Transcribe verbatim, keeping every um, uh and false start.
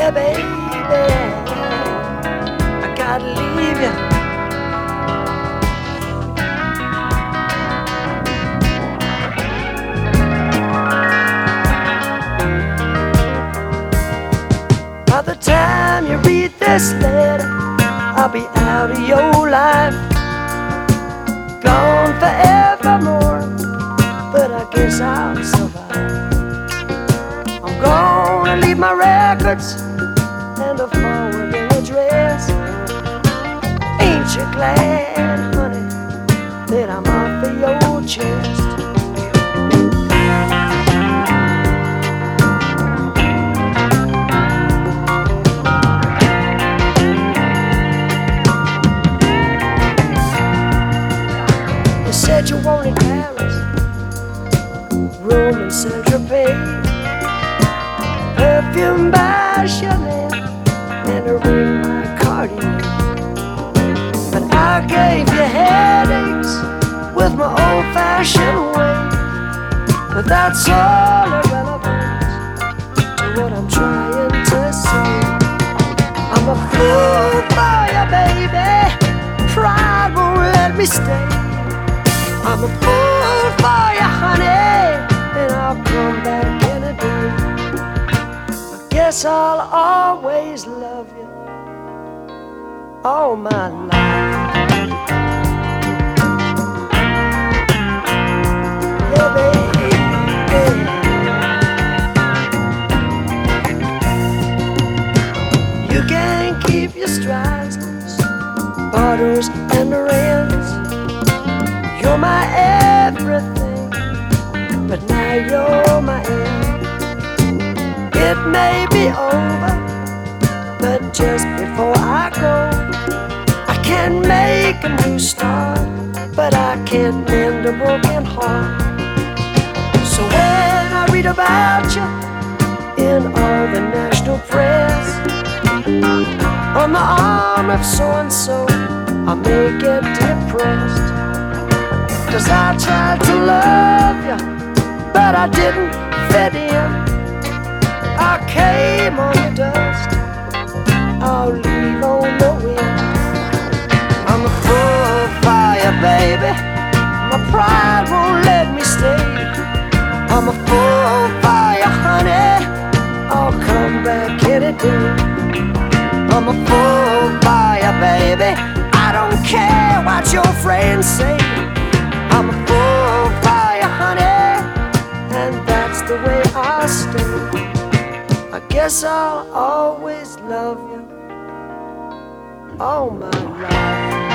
Yeah, baby, I gotta leave you. By the time you read this letter, I'll be out of your life, gone forevermore, but I guess I'll survive. I'm gonna leave my records and a forwarding address. Ain't you glad, honey, that I'm off of your chest? You said you wanted Paris, Rome and Saint-Tropez, perfume by Chanel, and a ring by Cartier. But I gave you headaches with my old-fashioned way. But that's all irrelevant to what I'm trying to say. I'm a fool for you, baby. Pride won't let me stay. I'm a fool for you, honey, and I'll come back in a day. Guess I'll always love you all my life. Yeah, baby. You can keep your Streisand's, Barters and Lorenz. You're my everything, but now you're my end. It may be over, but just before I go, I can make a new start, but I can't mend a broken heart. So when I read about you in all the national press, on the arm of so-and-so, I may get depressed. Cause I tried to love you, but I didn't fit in. I came on the dust, I'll leave on the wind. I'm a fool for you, baby. My pride won't let me stay. I'm a fool for you, honey. I'll come back any day. I'm a fool for you, baby. I don't care what your friends say. I'm a fool for you, honey, and that's the way I'll stay. I guess I'll always love you all my life.